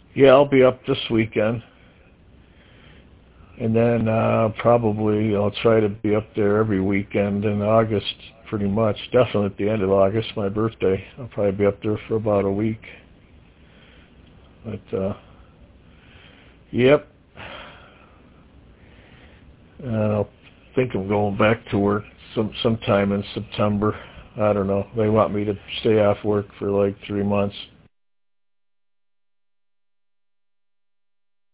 Yeah, I'll be up this weekend. And then probably I'll try to be up there every weekend in August, pretty much. Definitely at the end of August, my birthday. I'll probably be up there for about a week. But, yep. And I'll think of going back to work sometime in September. I don't know. They want me to stay off work for like 3 months.